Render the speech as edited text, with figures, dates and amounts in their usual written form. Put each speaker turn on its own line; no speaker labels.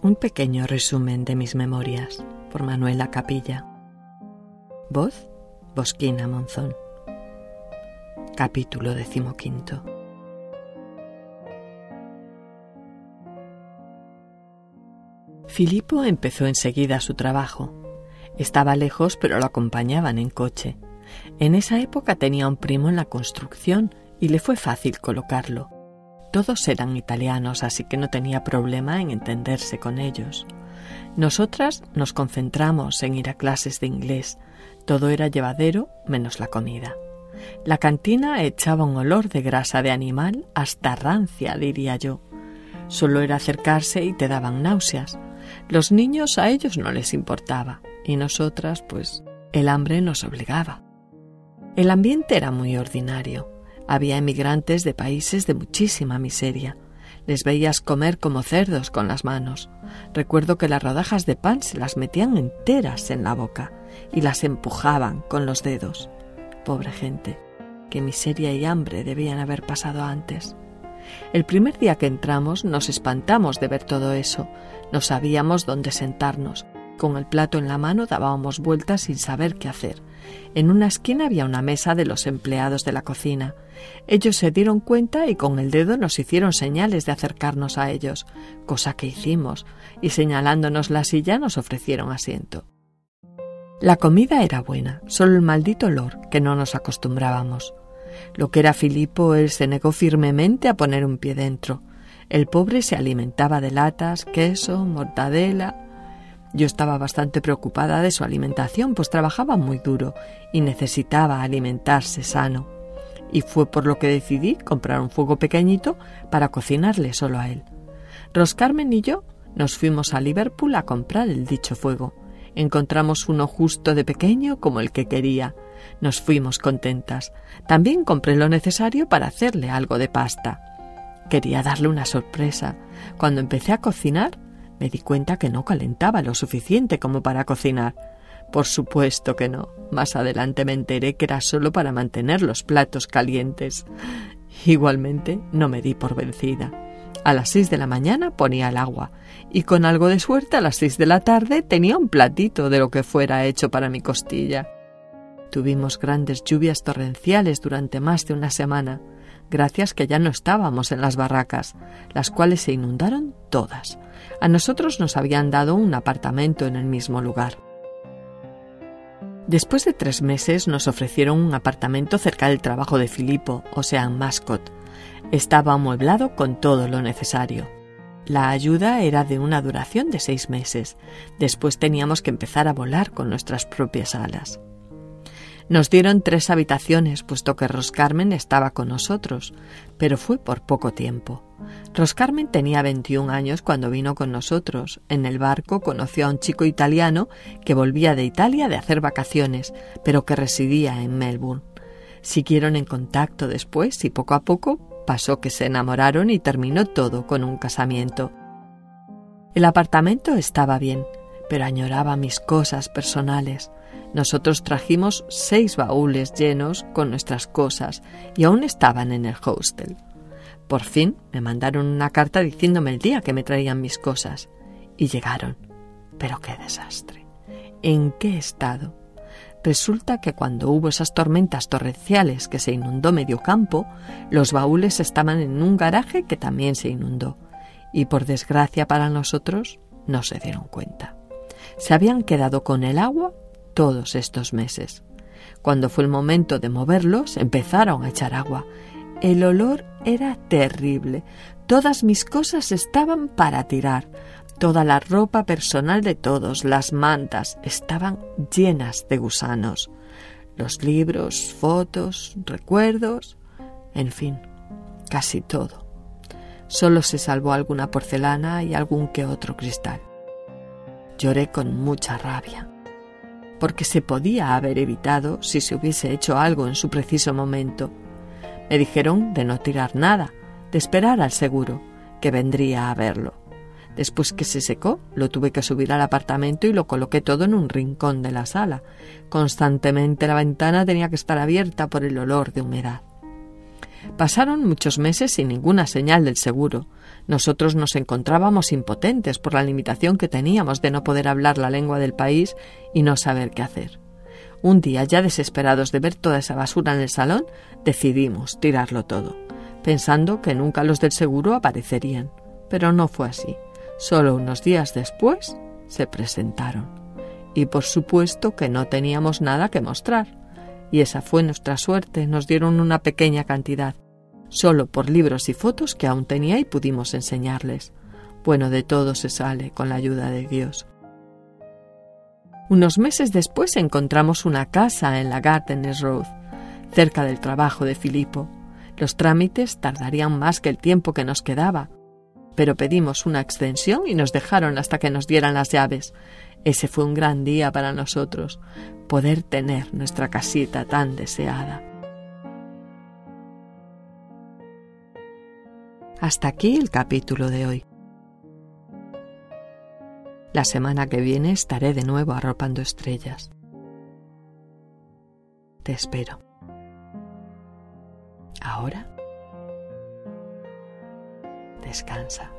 Un pequeño resumen de mis memorias, por Manuela Capilla. Voz, Bosquina Monzón. Capítulo 15. Filipo empezó enseguida su trabajo. Estaba lejos, pero lo acompañaban en coche. En esa época tenía un primo en la construcción y le fue fácil colocarlo. Todos eran italianos, así que no tenía problema en entenderse con ellos. Nosotras nos concentramos en ir a clases de inglés. Todo era llevadero, menos la comida. La cantina echaba un olor de grasa de animal, hasta rancia, diría yo. Solo era acercarse y te daban náuseas. Los niños, a ellos no les importaba, y nosotras, pues, el hambre nos obligaba. El ambiente era muy ordinario. Había emigrantes de países de muchísima miseria. Les veías comer como cerdos con las manos. Recuerdo que las rodajas de pan se las metían enteras en la boca y las empujaban con los dedos. Pobre gente, qué miseria y hambre debían haber pasado antes. El primer día que entramos nos espantamos de ver todo eso. No sabíamos dónde sentarnos. Con el plato en la mano dábamos vueltas sin saber qué hacer. En una esquina había una mesa de los empleados de la cocina. Ellos se dieron cuenta y con el dedo nos hicieron señales de acercarnos a ellos, cosa que hicimos, y señalándonos la silla nos ofrecieron asiento. La comida era buena, solo el maldito olor, que no nos acostumbrábamos. Lo que era Filipo, él se negó firmemente a poner un pie dentro. El pobre se alimentaba de latas, queso, mortadela. Yo estaba bastante preocupada de su alimentación, pues trabajaba muy duro y necesitaba alimentarse sano. Y fue por lo que decidí comprar un fuego pequeñito para cocinarle solo a él. Roscarmen y yo nos fuimos a Liverpool a comprar el dicho fuego. Encontramos uno justo de pequeño como el que quería. Nos fuimos contentas. También compré lo necesario para hacerle algo de pasta. Quería darle una sorpresa. Cuando empecé a cocinar, me di cuenta que no calentaba lo suficiente como para cocinar. Por supuesto que no. Más adelante me enteré que era solo para mantener los platos calientes. Igualmente no me di por vencida. A las 6 de la mañana ponía el agua y con algo de suerte a las 6 de la tarde tenía un platito de lo que fuera hecho para mi costilla. Tuvimos grandes lluvias torrenciales durante más de una semana, gracias que ya no estábamos en las barracas, las cuales se inundaron todas. A nosotros nos habían dado un apartamento en el mismo lugar. Después de 3 meses nos ofrecieron un apartamento cerca del trabajo de Filipo, o sea, en Mascot. Estaba amueblado con todo lo necesario. La ayuda era de una duración de 6 meses. Después teníamos que empezar a volar con nuestras propias alas. Nos dieron 3 habitaciones, puesto que Roscarmen estaba con nosotros, pero fue por poco tiempo. Roscarmen tenía 21 años cuando vino con nosotros. En el barco conoció a un chico italiano que volvía de Italia de hacer vacaciones, pero que residía en Melbourne. Siguieron en contacto después y poco a poco pasó que se enamoraron y terminó todo con un casamiento. El apartamento estaba bien, pero añoraba mis cosas personales. Nosotros trajimos 6 baúles llenos con nuestras cosas y aún estaban en el hostel. Por fin me mandaron una carta diciéndome el día que me traían mis cosas. Y llegaron. Pero qué desastre. ¿En qué estado? Resulta que cuando hubo esas tormentas torrenciales que se inundó medio campo, los baúles estaban en un garaje que también se inundó. Y por desgracia para nosotros, no se dieron cuenta. Se habían quedado con el agua todos estos meses. Cuando fue el momento de moverlos, empezaron a echar agua. El olor era terrible. Todas mis cosas estaban para tirar. Toda la ropa personal de todos, las mantas, estaban llenas de gusanos. Los libros, fotos, recuerdos, en fin, casi todo. Solo se salvó alguna porcelana y algún que otro cristal. Lloré con mucha rabia, porque se podía haber evitado si se hubiese hecho algo en su preciso momento. Me dijeron de no tirar nada, de esperar al seguro, que vendría a verlo. Después que se secó, lo tuve que subir al apartamento y lo coloqué todo en un rincón de la sala. Constantemente la ventana tenía que estar abierta por el olor de humedad. Pasaron muchos meses sin ninguna señal del seguro. Nosotros nos encontrábamos impotentes por la limitación que teníamos de no poder hablar la lengua del país y no saber qué hacer. Un día, ya desesperados de ver toda esa basura en el salón, decidimos tirarlo todo, pensando que nunca los del seguro aparecerían. Pero no fue así. Solo unos días después se presentaron. Y por supuesto que no teníamos nada que mostrar. Y esa fue nuestra suerte. Nos dieron una pequeña cantidad, solo por libros y fotos que aún tenía y pudimos enseñarles. Bueno, de todo se sale con la ayuda de Dios. Unos meses después encontramos una casa en la Gardeners Road, cerca del trabajo de Filippo. Los trámites tardarían más que el tiempo que nos quedaba, pero pedimos una extensión y nos dejaron hasta que nos dieran las llaves. Ese fue un gran día para nosotros, poder tener nuestra casita tan deseada. Hasta aquí el capítulo de hoy. La semana que viene estaré de nuevo arropando estrellas. Te espero. Ahora, descansa.